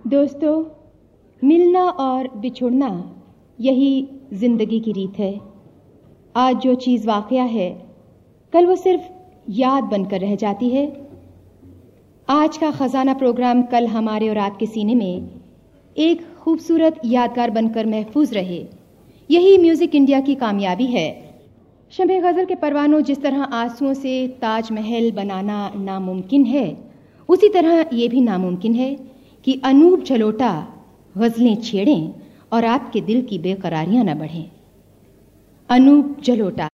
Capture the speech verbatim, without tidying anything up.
दोस्तों, मिलना और बिछुड़ना यही जिंदगी की रीत है। आज जो चीज वाकया है, कल वो सिर्फ याद बनकर रह जाती है। आज का खजाना प्रोग्राम कल हमारे और आपके सीने में एक खूबसूरत यादगार बनकर महफूज रहे, यही म्यूजिक इंडिया की कामयाबी है। शम्मे गजल के परवानों, जिस तरह आंसुओं से ताजमहल बनाना नामुमकिन है, उसी तरह ये भी नामुमकिन है कि अनूप जलोटा गजलें छेड़ें और आपके दिल की बेकरारियां न बढ़ें। अनूप जलोटा।